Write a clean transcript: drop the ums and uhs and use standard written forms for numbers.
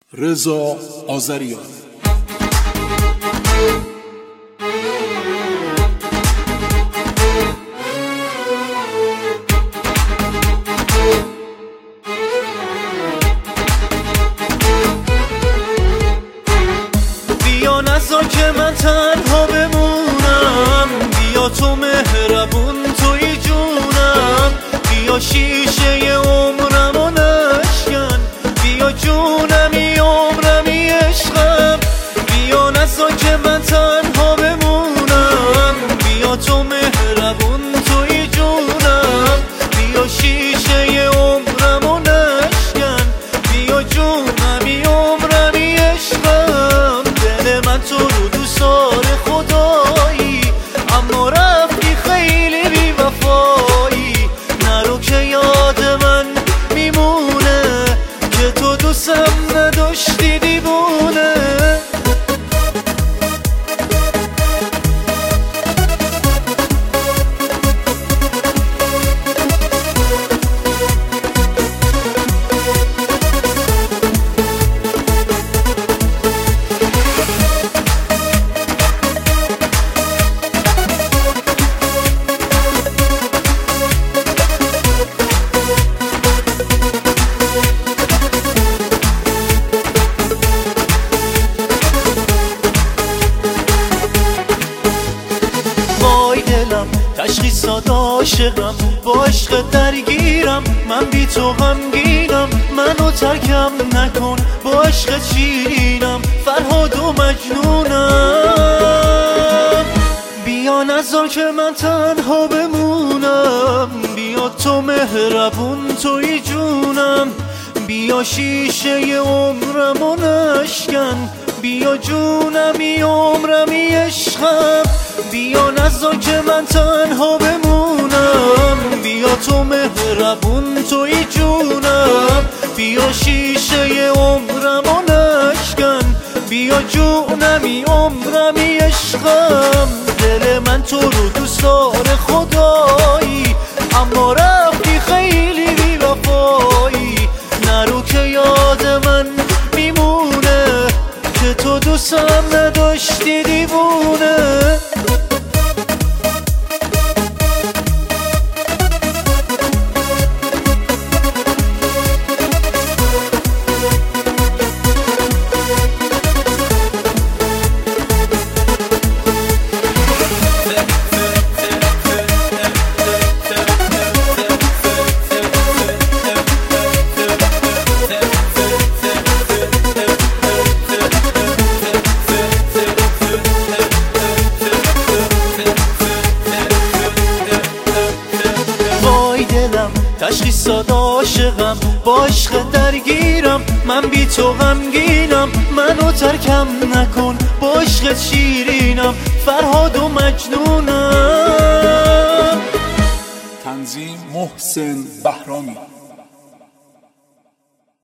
رضا آذریان. بیا نذار که من تنها بمونم، بیا تو مهربون توی جونم، بیا شیشه عمرمو نشکن، بیا جونمی عمرمی عشقم، بیا نذار که من تنها بمونم، بیا تو مهربون توی جونم، بیا شیشه عمرمو نشکن، بیا جونمی عمرمی عشقم. دل من تو رو دوست داره خدایی، اما رفتی خیلی بی وفایی، نرو که یاد من میمونه که تو دوستم نداشتی دیوونه. تشخیصات عاشقم، با عشق درگیرم، من بی تو غمگینم، منو ترکم نکن، با عشق شیرینم، فرهاد و مجنونم. بیا نذار که من تنها بمونم، بیا تو مهربون توی جونم، بیا شیشه عمرمو نشکن، بیا جونمی عمرمی عشقم، بیا نذار که من تنها بمونم، بیا تو مهربون توی جونم، بیا شیشه عمرمو نشکن، بیا جونمی عمرمی عشقم. دل من تو رو دوست داره خدایی، اما رفتی خیلی بی وفایی، نرو که یاد من میمونه که تو دوستم نداشتی دیوونه. تشخیصات عاشقم، با عشق درگیرم، من بی تو غمگینم، منو ترکم نکن، با عشق شیرینم، فرهاد و مجنونم. تنظیم محسن بهرامی.